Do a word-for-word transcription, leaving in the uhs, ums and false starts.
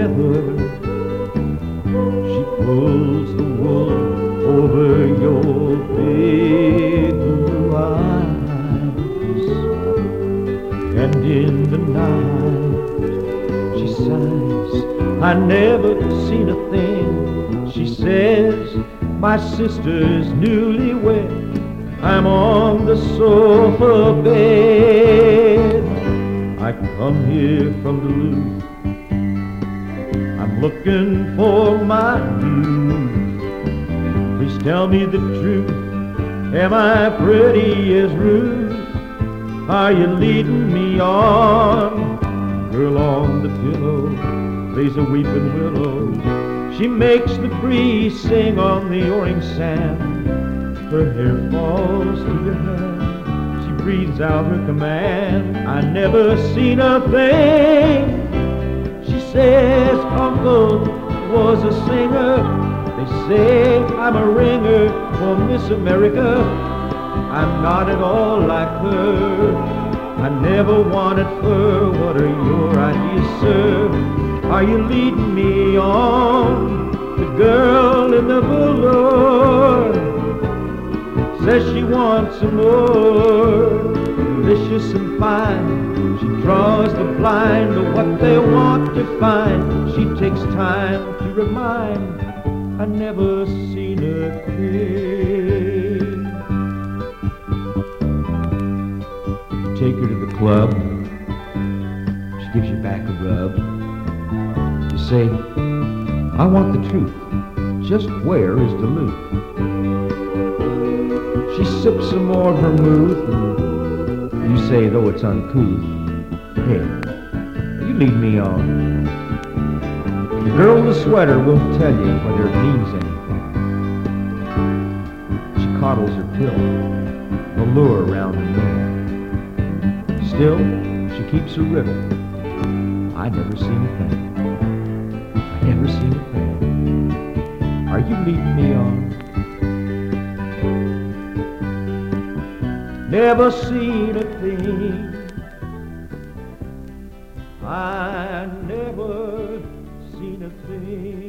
weather. She pulls the wool over your big blue eyes, and in the night she sighs, I never seen a thing. She says, my sister's newlywed, I'm on the sofa bed. I come here from Duluth, I'm looking for my youth. Please tell me the truth, am I pretty as Ruth? Are you leading me on? Girl on the pillow plays a weeping willow. She makes the breeze sing on the orange sand. Her hair falls to your hand. She breathes out her command. I never seen a thing. She says Uncle was a singer. They say I'm a ringer for Miss America. I'm not at all like her. I never wanted fur. What are your ideas, sir? Are you leading me on? The girl in the velour says she wants some more, delicious and fine. She draws the blind to what they want to find. She takes time to remind, I never seen a thing. You take her to the club, she gives you back a rub. You say, I want the truth, just where is Duluth? She sips some more vermouth, and you say, though it's uncouth, hey, you lead me on. The girl in the sweater won't tell you whether it means anything. She coddles her pill, the lure around the moon. Still, she keeps her riddle. I never seen a thing. I never seen a thing. Are you leading me on? Never seen a thing. I never seen a thing.